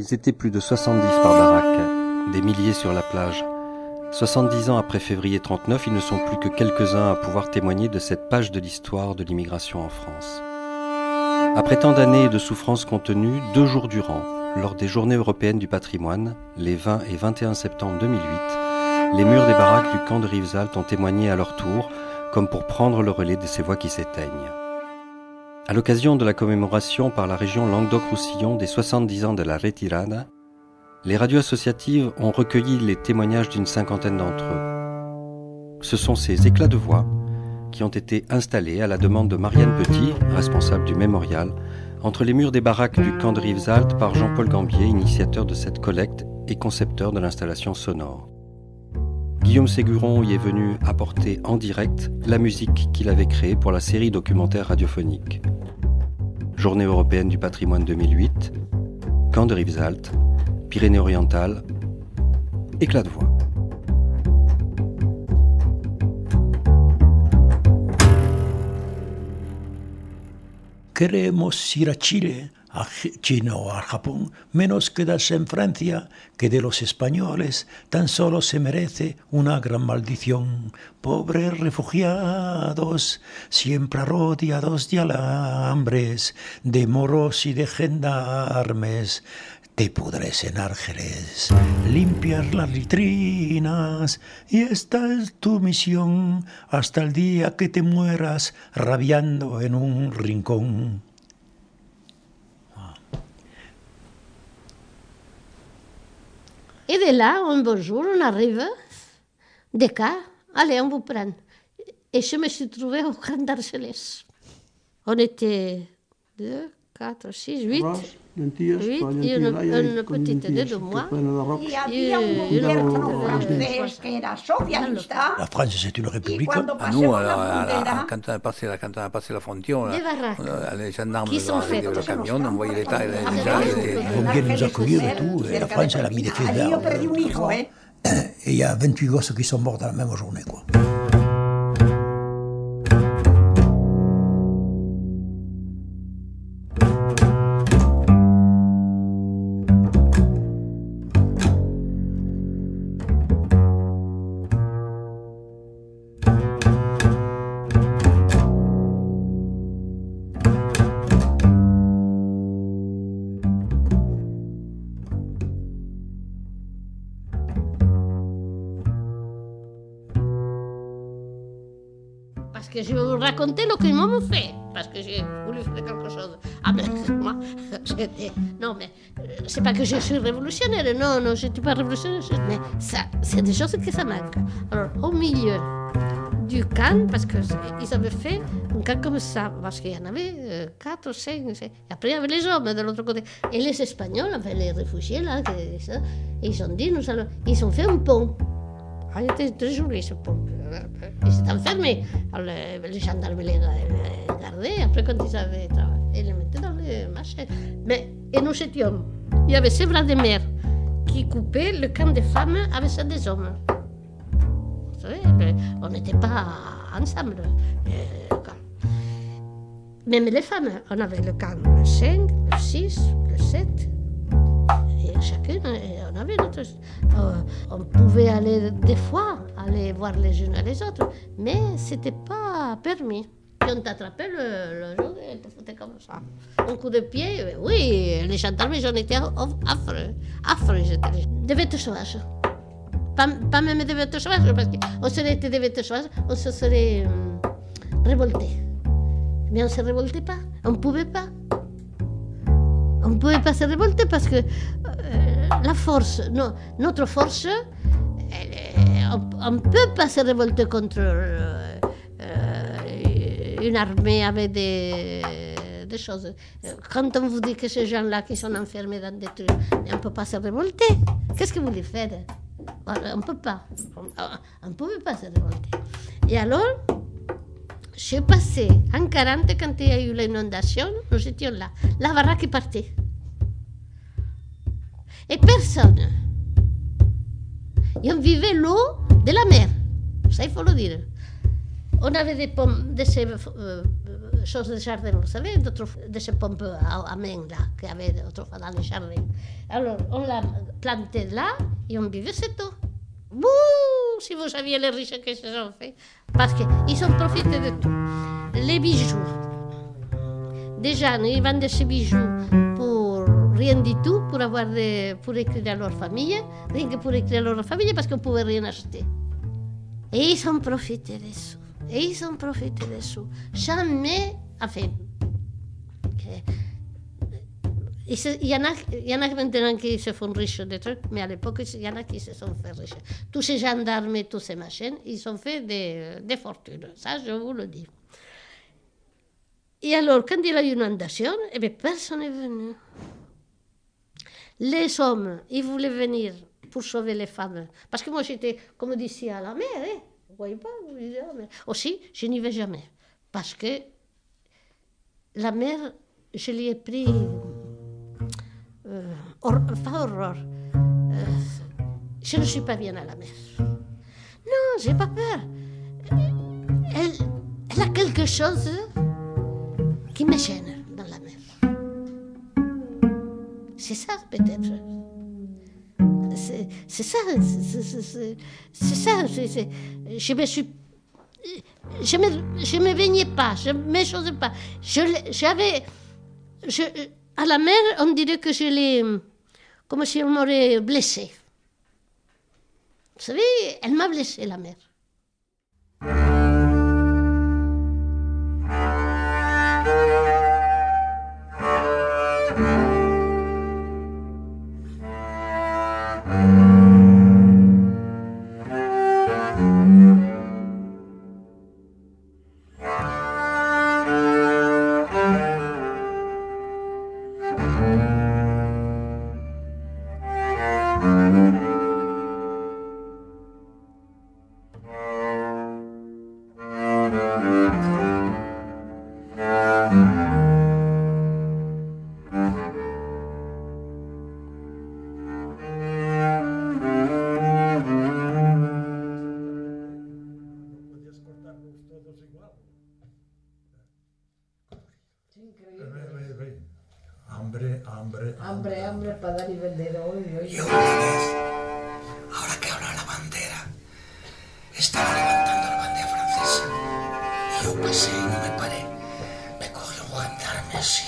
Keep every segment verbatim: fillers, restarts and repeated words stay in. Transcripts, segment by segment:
Ils étaient plus de soixante-dix par baraque, des milliers sur la plage. soixante-dix ans après février trente-neuf, ils ne sont plus que quelques-uns à pouvoir témoigner de cette page de l'histoire de l'immigration en France. Après tant d'années et de souffrances contenues, deux jours durant, lors des Journées européennes du patrimoine, les vingt et vingt et un septembre deux mille huit, les murs des baraques du camp de Rivesaltes ont témoigné à leur tour, comme pour prendre le relais de ces voix qui s'éteignent. À l'occasion de la commémoration par la région Languedoc-Roussillon des soixante-dix ans de la Retirada, les radios associatives ont recueilli les témoignages d'une cinquantaine d'entre eux. Ce sont ces éclats de voix qui ont été installés à la demande de Marianne Petit, responsable du mémorial, entre les murs des baraques du camp de Rivesaltes par Jean-Paul Gambier, initiateur de cette collecte et concepteur de l'installation sonore. Guillaume Séguron y est venu apporter en direct la musique qu'il avait créée pour la série documentaire radiophonique. Journée européenne du patrimoine deux mille huit, camp de Rivesaltes, Pyrénées-Orientales, éclat de voix. Queremos ir a Chile, a China o a Japón, menos quedarse en Francia, que de los españoles tan solo se merece una gran maldición. Pobres refugiados, siempre rodeados de alambres, de moros y de gendarmes. Te pudres en Árgeles, limpiar las vitrinas, y esta es tu misión hasta el día que te mueras rabiando en un rincón. Et de là, un beau jour, on arrive, des cas, allez, on vous prend. Et je me suis trouvée au camp d'Argelès. On était deux, quatre, six, huit. Lentillas, huit, con et une, lentillas une petite de deux mois. Y había un gobierno francés que era socialista. La France, c'est une république. À nous, à, à, à, quand on a passé la, quand on a passé la frontière, Des baraques. euh, les gendarmes Qui sont avec faites. le camion, on voyait les tas. Ils vont bien nous accueillir et tout. Et la France, elle a mis des pieds Allí yo perdí un hijo, verts. ¿eh? Et il y a vingt-huit gosses qui sont morts dans la même journée, quoi. Parce que je vais vous raconter ce qu'ils m'ont fait. Parce que j'ai voulu faire quelque chose. Ah ben, moi, j'étais... Non, mais euh, c'est pas que je suis révolutionnaire. Non, non, je n'étais pas révolutionnaire. Mais ça, c'est des choses que ça manque. Alors, au milieu du camp, parce qu'ils avaient fait un camp comme ça, parce qu'il y en avait euh, quatre ou cinq. Et après, il y avait les hommes de l'autre côté. Et les Espagnols, enfin, les réfugiés, là, que, ça, et ils ont dit, nous allons... Ils ont fait un pont. Ah, il était très joli, ce pont. Ils s'étaient enfermés. Alors, les, les gendarmes les, les gardaient. Après, quand ils avaient travaillé, ils les mettaient dans les machines. Mais, et nous étions. Il y avait ces bras de mer qui coupaient le camp des femmes avec ceux des hommes. Vous savez, le, on n'était pas ensemble. Le, le Même les femmes, on avait le camp le cinq, le six, le sept. Et chacune, on avait notre... Euh, on pouvait aller des fois, aller voir les unes et les autres, mais c'était pas permis. Et on t'attrapait le, le jour et te foutait comme ça. Un coup de pied, oui, les gendarmes, j'en étais affreux, affreux, j'étais. Des bêtes sauvages. Pas, pas même des bêtes sauvages, parce qu'on serait été des bêtes sauvages, on se serait euh, révolté. Mais on ne se révoltait pas, on ne pouvait pas. On ne pouvait pas se révolter parce que euh, la force, non, notre force, elle, on ne peut pas se révolter contre euh, euh, une armée avec des, des choses. Quand on vous dit que ces gens-là qui sont enfermés dans des trucs, on ne peut pas se révolter. Qu'est-ce que vous voulez faire? On ne peut pas. On ne pouvait pas se révolter. Et alors, je suis passée en quarante quand il y a eu l'inondation, nous étions là. La baraque est partie. Et personne. Et on vivait l'eau de la mer. Ça, il faut le dire. on avait des pommes, de ces euh, choses de jardin, vous savez, de ces pommes à, à main là, qu'il y avait autrefois dans les jardins. Alors, on l'a planté là et on buvait cette eau. Bouh, si vous saviez les riches que se sont fait. Parce qu'ils ont profité de tout. Les bijoux. Déjà, ils vendent ces bijoux pour rien du tout, pour, avoir des, pour écrire à leur famille, rien que pour écrire à leur famille, parce qu'on ne pouvait rien acheter. Et ils ont profité de ça. Et ils ont profité de ça. Jamais, enfin, il y en a, il y en a maintenant qui se font riches de trucs, mais à l'époque, il y en a qui se sont fait riches. Tous ces gendarmes et tous ces machines, ils ont fait des, des fortunes. Ça, je vous le dis. Et alors, quand il y a eu une inondation, eh bien, personne n'est venu. Les hommes, ils voulaient venir pour sauver les femmes. Parce que moi, j'étais, comme d'ici à la mer, hein. Vous ne voyez pas, vous disiez à la mer. Aussi, je n'y vais jamais. Parce que la mer, je l'y ai pris... Euh, or, pas horreur. Euh, je ne suis pas bien à la mer. Non, j'ai pas peur. Elle, elle a quelque chose qui me gêne dans la mer. C'est ça, peut-être. C'est, c'est ça. C'est, c'est, c'est, c'est ça. C'est, c'est, je me suis. Je me, je me baignais pas. Je ne me chose pas. Je, j'avais. Je, à la mer, on dirait que je l'ai. Comme si on m'aurait blessé. Vous savez, elle m'a blessé, la mer. Hambre, hambre, hambre, hambre para dar y vender hoy. Y una vez, ahora que habla la bandera, estaba levantando la bandera francesa. Y yo pasé y no me paré. Me cogió un gendarme así.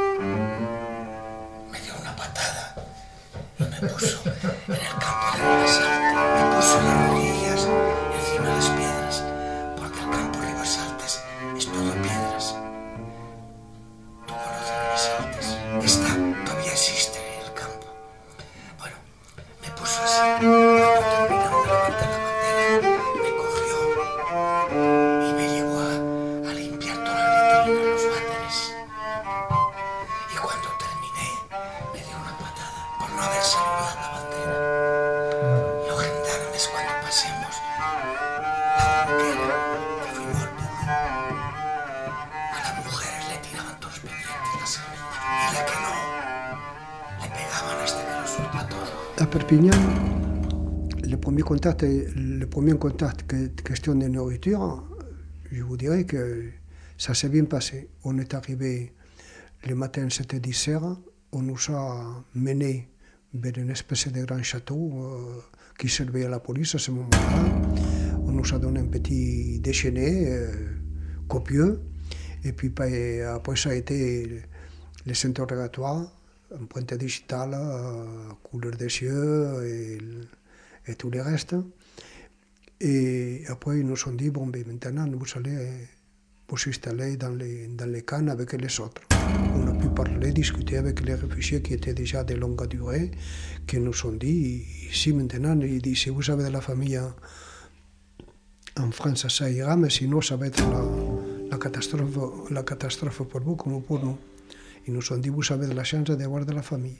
Me dio una patada y me puso en el campo de Ribasaltes. Me puso en las rodillas encima de las piedras, porque el campo de Ribasaltes es todo piedras. Tú conoces Ribasaltes. Está, todavía existe el campo. Bueno, me puso así. Cuando terminó de levantar la bandera, me cogió y me llevó a, a limpiar toda la letrina, los váteres. Y cuando terminé, me dio una patada por no haber saludado la bandera. Los gendarmes, cuando pasemos la frontera, que fuimos al pueblo, a las mujeres le tiraban todos los pendientes, las semillas. Y la que no, le pegaban hasta que lo suelta todo. À Perpignan, le premier contact, le premier contact que, question de nourriture, je vous dirais que ça s'est bien passé. On est arrivé le matin, c'était dix heures, on nous a menés vers une espèce de grand château euh, qui servait à la police à ce moment-là. On nous a donné un petit déjeuner euh, copieux, et puis après ça a été les interrogatoires, empreinte digitale, euh, couleur des yeux et, et tout le reste. Et après, ils nous ont dit, bon, ben, maintenant, vous allez vous installer dans les, dans les camps avec les autres. On a pu parler, discuter avec les réfugiés qui étaient déjà de longue durée, qui nous ont dit, ici maintenant, ils disent, si vous avez de la famille en France, ça ira, mais sinon, ça va être la, la, catastrophe, la catastrophe pour vous comme pour nous. Ils nous ont dit, vous avez de la chance d'avoir de la famille.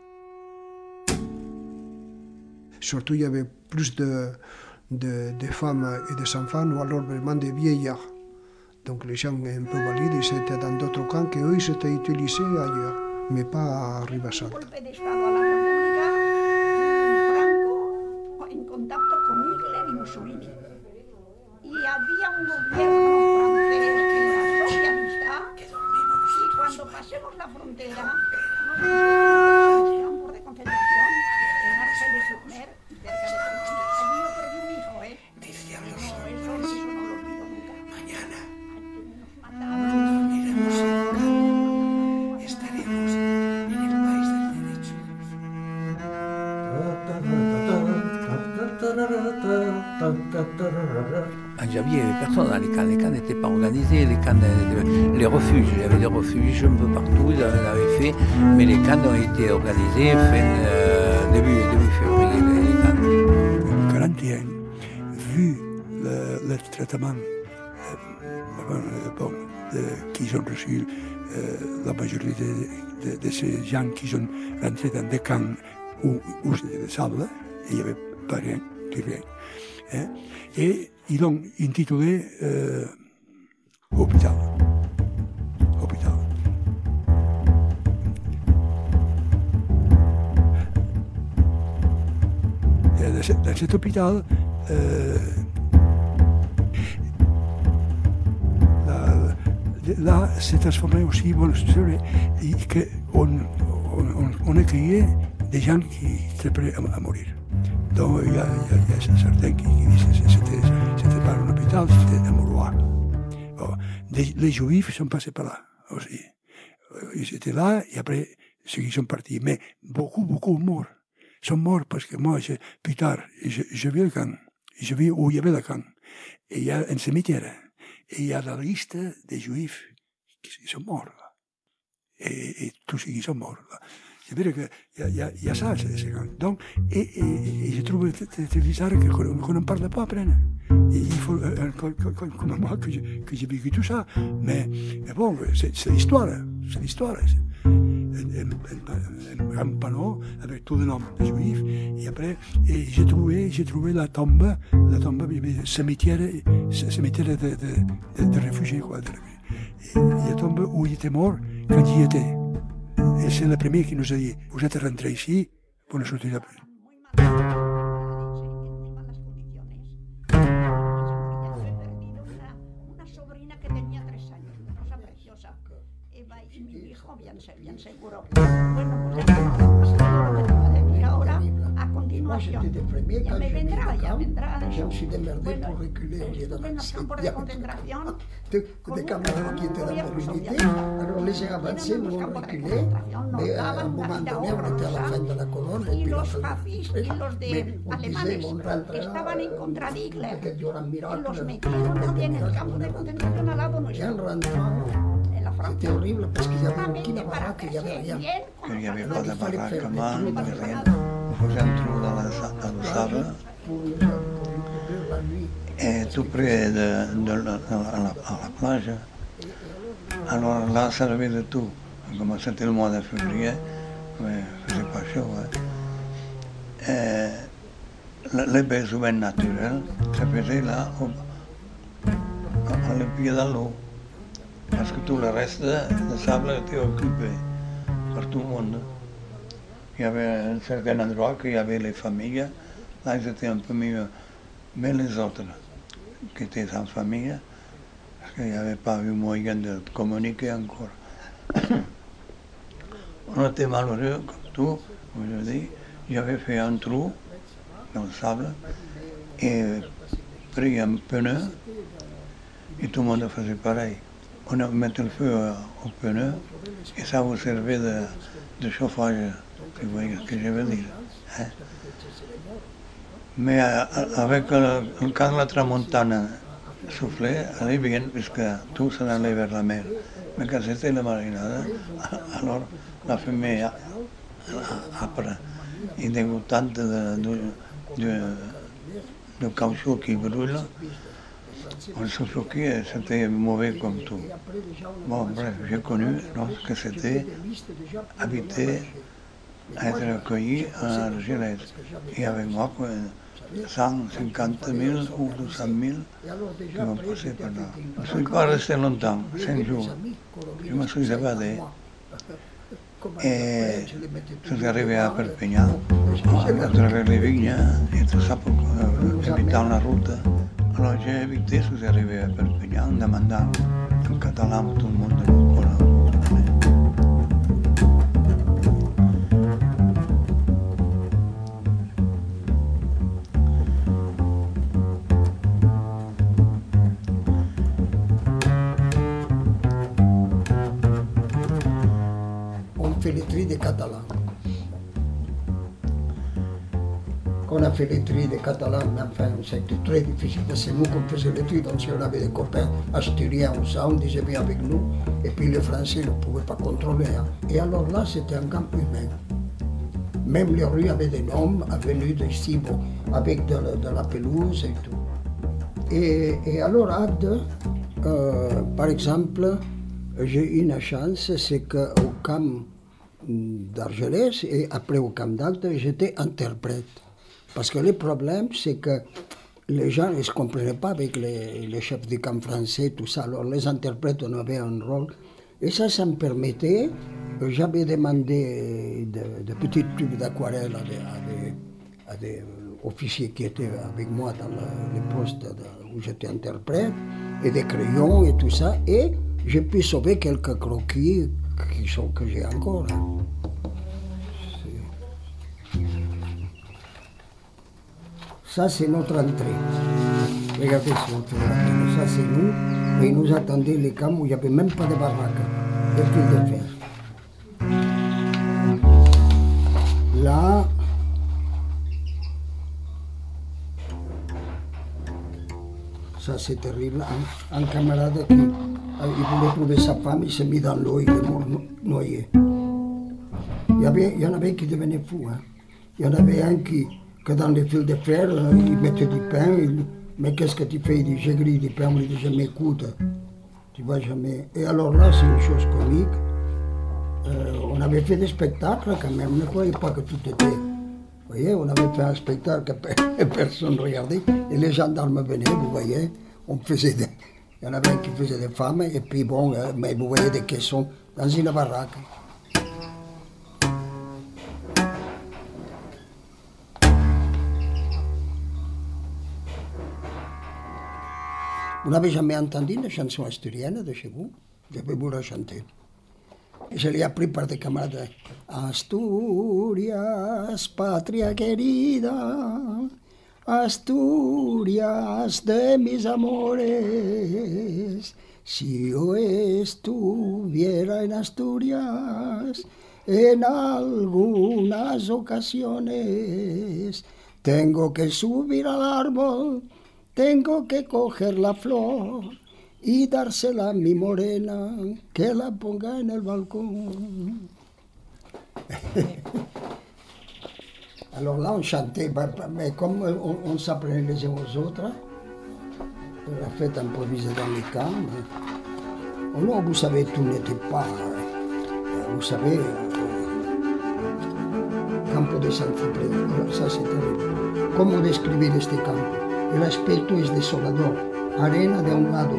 Surtout, il y avait plus de, de, de femmes et des enfants, ou alors vraiment des vieillards. Donc les gens un peu valides, ils étaient dans d'autres camps qu'eux, ils étaient utilisés ailleurs, mais pas à Ribasaltes. Golpe de Estado a la República, Franco en contacto con Hitler y Mussolini. Y había un francés que era socialista, y cuando pasemos la frontera, nos campos de concentración en Argel-sur-Mer, cerca de Francia. Allí yo perdí un hijo, ¿eh? Decían No, los eso, hombres, eso no lo olvido nunca. mañana Nos mataron. iremos a Bucal, estaremos en el país del derecho. J'avais personne dans les camps, les camps n'étaient pas organisés, les camps, les refuges, il y avait des refuges un peu partout, ils en avaient fait, mais les camps ont été organisés fin euh, début, début février, les, les camps. En quarante et un, vu le, le traitement euh, bon, de, qu'ils ont reçu, euh, la majorité de, de, de ces gens qui sont rentrés dans des camps où, où c'était des sables, il n'y avait pas rien, du rien. Hein? Et ils l'ont intitulé euh, Hôpital. Hôpital. Et dans, ce, dans cet hôpital, euh, là, là s'est transformé aussi, bon, qu'on on, on accueillait des gens qui étaient prêts à, à mourir. Donc il y a, il y a, il y a certains qui, qui disent que c'était, c'était pas un hôpital, c'était un mouroir. Bon, les, les Juifs sont passés par là aussi. Ils étaient là et après ceux qui sont partis. Mais beaucoup, beaucoup morts. Sont morts parce que moi, je, plus tard, je, je vis le camp. Je vis où il y avait le camp. Et il y a un cimetière. Et il y a la liste des Juifs qui sont morts là. Et, et tous ceux qui sont morts là. C'est-à-dire qu'il y, y, y a ça, c'est, c'est donc, et, et, et je trouve très bizarre qu'on n'en parle pas après. Et il faut, euh, comme, comme moi, que, je, que j'ai vécu tout ça. Mais, mais bon, c'est, c'est l'histoire, c'est l'histoire. C'est un, un, un, un panneau avec tout le nom des Juifs. Et après, et j'ai trouvé, j'ai trouvé la tombe, la tombe, le cimetière, cimetière de, de, de, de réfugiés, quoi. De, et la tombe où il était mort quand j'y étais. Et c'est le premier qui nous a dit, vous êtes rentrés ici, vous ne sortirez plus. Una sobrina que tenía tres años, una cosa preciosa. Eva y mi hijo, bien, bien seguro. Bueno, pues esto es lo que de mí ahora, a continuación. Ya me vendrá, ya vendrá. Je me suis démerdé Bueno, pour reculer au lieu estuve en los campos de d'avancer. concentración. Des des camarades qui étaient dans la mobilité, alors les gens avancés, nous on reculait, mais à un moment donné, on était à la fin de la colonne, et Y puis la los fin jefes y los de alemanes estaban en contra de Hitler y los metieron también en el campo de concentración al lado Et en nuestro, rentrant, en la Francia. c'était horrible parce qu'il n'y avait Totalmente aucune para baraque, il n'y avait hacerse rien. bien Que con hi havia los pas de alemanes. barraca mà, Tout ni le res. monde. Posem tru de la adossada Pour, pour couvrir la nuit. e tu près de, de la, a, la, a la platja. Alors là, ça devait de tout. Comme c'était le mois de février, mais faisait pas chaud. Hein. Et les besoins naturels se faisaient là, au, à le pied de l'eau. Parce que tout le reste de sable était occupé par tout le monde. Il y avait un certain endroit qu'il y avait les familles, là ils étaient un peu mieux. Mais les autres, qui étaient sans famille, parce qu'il n'y avait pas eu moyen de communiquer encore. On était malheureux, comme tout, comme je dis. J'avais fait un trou dans le sable et pris un pneu et tout le monde faisait pareil. On mettait le feu au pneu et ça vous servait de, de chauffage, si vous voyez ce que je veux dire. Hein? Mais avec le, quand la tramontane soufflait, allait bien, puisque tout s'en allait vers la mer. Mais quand c'était la marinade, alors la fumée âpre et dégoûtante de, de, de, de caoutchouc qui brûle, on se soufflait, c'était mauvais comme tout. Bon, bref, j'ai connu non, ce que c'était habiter, être accueilli à Argelès. Et avec moi, cent cinquante mille ou deux cent mille qui vont passer par là. Je ne suis pas resté longtemps, cinq jours. Je me suis évadé. Et je suis arrivé à Perpignan, à travers les vignes et tout ça, pour, euh, évitant la route, Quand j'ai évité, je suis arrivé à Perpignan en demandant en catalan tout le monde de mon courant. On fait le tri des Catalans. Quand on a fait le tri des Catalans, enfin, c'était très difficile. C'est nous qu'on faisait le tri, donc si on avait des copains asturiens ou ça, on disait bien avec nous. Et puis les Français ne pouvaient pas contrôler. Hein. Et alors là, c'était un camp humain. Même les rues avaient des noms, avenues d'ici, bon, avec de, de la pelouse et tout. Et, et alors, à deux, euh, par exemple, j'ai eu une chance, c'est qu'au camp d'Argelès et après au camp d'Agde, j'étais interprète. Parce que le problème, c'est que les gens ne se comprenaient pas avec les, les chefs du camp français, tout ça. Alors les interprètes, on avait un rôle. Et ça, ça me permettait, j'avais demandé de, de petits tubes d'aquarelle à des, à des, à des officiers qui étaient avec moi dans le, le poste de, où j'étais interprète, et des crayons et tout ça. Et j'ai pu sauver quelques croquis qui sont, que j'ai encore. Hein. Ça, c'est notre entrée. Regardez, c'est notre entrée. Ça, c'est nous. Et ils nous attendaient les camps où il n'y avait même pas de baraque, de fil de fer. Là, ça, c'est terrible. Un, un camarade qui il voulait trouver sa femme, il s'est mis dans l'eau, il est mort noyé. Il y, avait, il y en avait qui devenaient fous. Hein. Il y en avait un qui, que dans les fils de fer, il mettait du pain. Il, mais qu'est-ce que tu fais? Il dit, j'ai grillé du pain. On lui dit, je m'écoute. Tu vas jamais. Et alors là, c'est une chose comique. Euh, on avait fait des spectacles quand même. Ne croyez pas que tout était. Vous voyez, on avait fait un spectacle que personne ne regardait. Et les gendarmes venaient, vous voyez. On faisait des. Il y en avait un qui faisait des femmes, et puis bon, euh, mais vous voyez des caissons dans une baraque. Vous n'avez jamais entendu une chanson asturienne de chez vous? Je vais vous la chanter. Je l'ai appris par des camarades. Asturias, patria querida, Asturias de mis amores, si yo estuviera en Asturias en algunas ocasiones, tengo que subir al árbol, tengo que coger la flor y dársela a mi morena, que la ponga en el balcón. Alors là, on chantait, mais comme on, on s'apprenait les uns aux autres, la fête improvisée dans les camps. Mais, non, vous savez, tout n'était pas. Vous savez, Campo de San Cipriano, ça c'est terrible. Comment describir este campo? El aspecto es desolador, arena de un lado,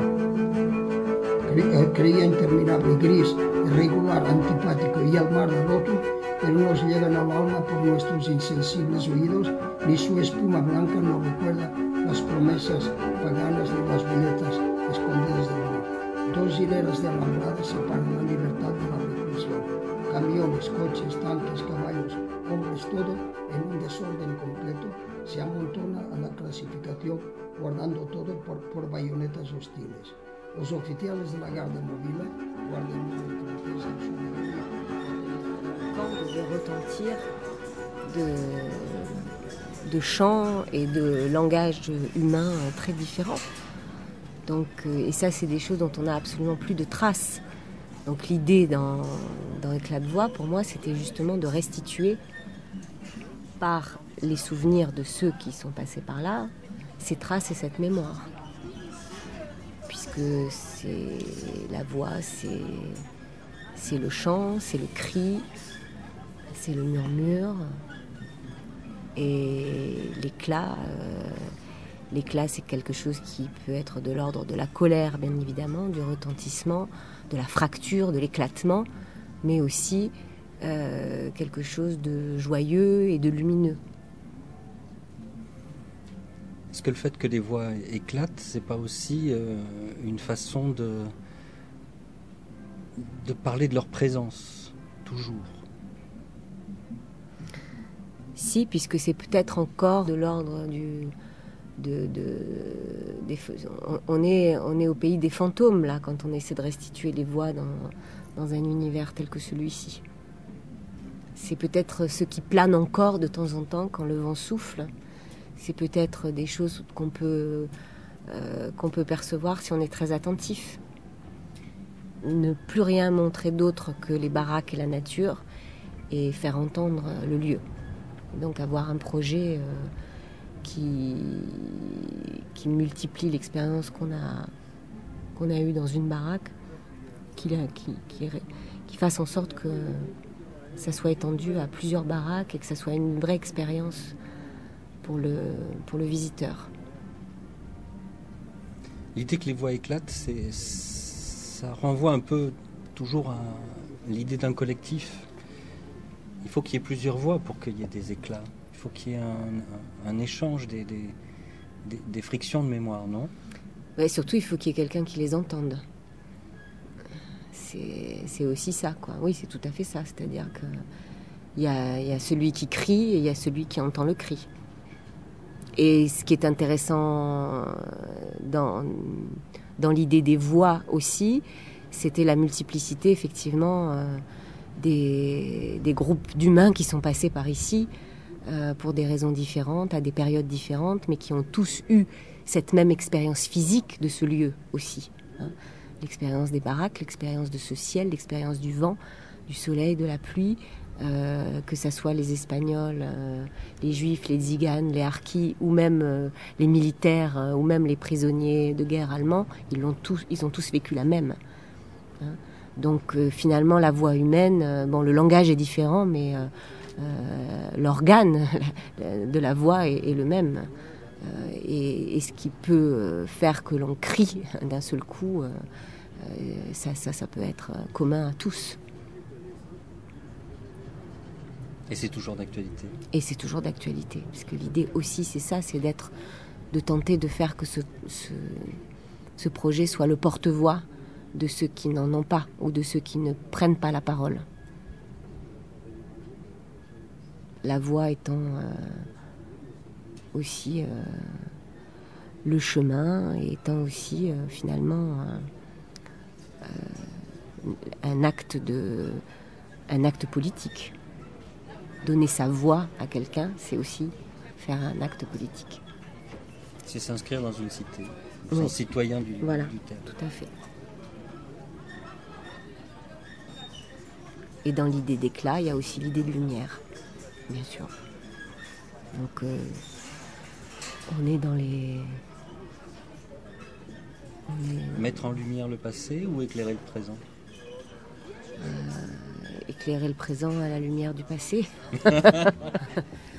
creía interminable, gris, irregular, antipático, y el mar del otro, pero nos llegan al alma por nuestros insensibles oídos, ni su espuma blanca nos recuerda las promesas paganas de las violetas escondidas del mar. Dos hileras de alambradas separan la libertad de la represión. Camiones, coches, tanques, caballos, hombres, todo en un desorden completo se amontona a la clasificación, guardando todo por, por bayonetas hostiles. Los oficiales de la garde mobile guardan una francesa en su mayoría. De retentir de, de chants et de langage humain très différents. Donc, et ça, c'est des choses dont on n'a absolument plus de traces. Donc l'idée dans, dans Éclat de voix, pour moi, c'était justement de restituer par les souvenirs de ceux qui sont passés par là, ces traces et cette mémoire. Puisque c'est la voix, c'est, c'est le chant, c'est le cri, c'est le murmure. Et l'éclat, euh, l'éclat, c'est quelque chose qui peut être de l'ordre de la colère, bien évidemment, du retentissement, de la fracture, de l'éclatement, mais aussi euh, quelque chose de joyeux et de lumineux. Est-ce que le fait que les voix éclatent, c'est pas aussi euh, une façon de, de parler de leur présence, toujours? Si, puisque c'est peut-être encore de l'ordre du... De, de, des, on, on, est, on est au pays des fantômes, là, quand on essaie de restituer les voix dans, dans un univers tel que celui-ci. C'est peut-être ce qui plane encore de temps en temps quand le vent souffle. C'est peut-être des choses qu'on peut, euh, qu'on peut percevoir si on est très attentif. Ne plus rien montrer d'autre que les baraques et la nature et faire entendre le lieu. Donc avoir un projet euh, qui, qui multiplie l'expérience qu'on a, qu'on a eue dans une baraque, qui, qui, qui, qui fasse en sorte que ça soit étendu à plusieurs baraques et que ça soit une vraie expérience pour le, pour le visiteur. L'idée que les voix éclatent, c'est, ça renvoie un peu toujours à l'idée d'un collectif. Il faut qu'il y ait plusieurs voix pour qu'il y ait des éclats. Il faut qu'il y ait un, un, un échange, des, des, des, des frictions de mémoire, non? Ouais, surtout, il faut qu'il y ait quelqu'un qui les entende. C'est, c'est aussi ça, quoi. Oui, c'est tout à fait ça. C'est-à-dire qu'il y a, il y a celui qui crie et il y a celui qui entend le cri. Et ce qui est intéressant dans, dans l'idée des voix aussi, c'était la multiplicité, effectivement, euh, des, des groupes d'humains qui sont passés par ici euh, pour des raisons différentes, à des périodes différentes, mais qui ont tous eu cette même expérience physique de ce lieu aussi. Hein. L'expérience des baraques, l'expérience de ce ciel, l'expérience du vent, du soleil, de la pluie, euh, que ce soit les Espagnols, euh, les Juifs, les Tziganes, les Harkis, ou même euh, les militaires, euh, ou même les prisonniers de guerre allemands, ils, l'ont tous, ils ont tous vécu la même. Hein. Donc euh, finalement, la voix humaine, euh, bon, le langage est différent, mais euh, euh, l'organe de la voix est, est le même. Euh, et, et ce qui peut faire que l'on crie d'un seul coup, euh, euh, ça, ça, ça peut être commun à tous. Et c'est toujours d'actualité. Et c'est toujours d'actualité, parce que l'idée aussi, c'est ça, c'est d'être, de tenter de faire que ce, ce, ce projet soit le porte-voix de ceux qui n'en ont pas, ou de ceux qui ne prennent pas la parole. La voix étant euh, aussi euh, le chemin, et étant aussi euh, finalement euh, euh, un acte de, un acte politique. Donner sa voix à quelqu'un, c'est aussi faire un acte politique. C'est s'inscrire dans une cité, oui. Sans citoyen du, voilà, du terme. Tout à fait. Et dans l'idée d'éclat, il y a aussi l'idée de lumière, bien sûr. Donc, euh, on est dans les... On est... Mettre en lumière le passé ou éclairer le présent? euh, Éclairer le présent à la lumière du passé.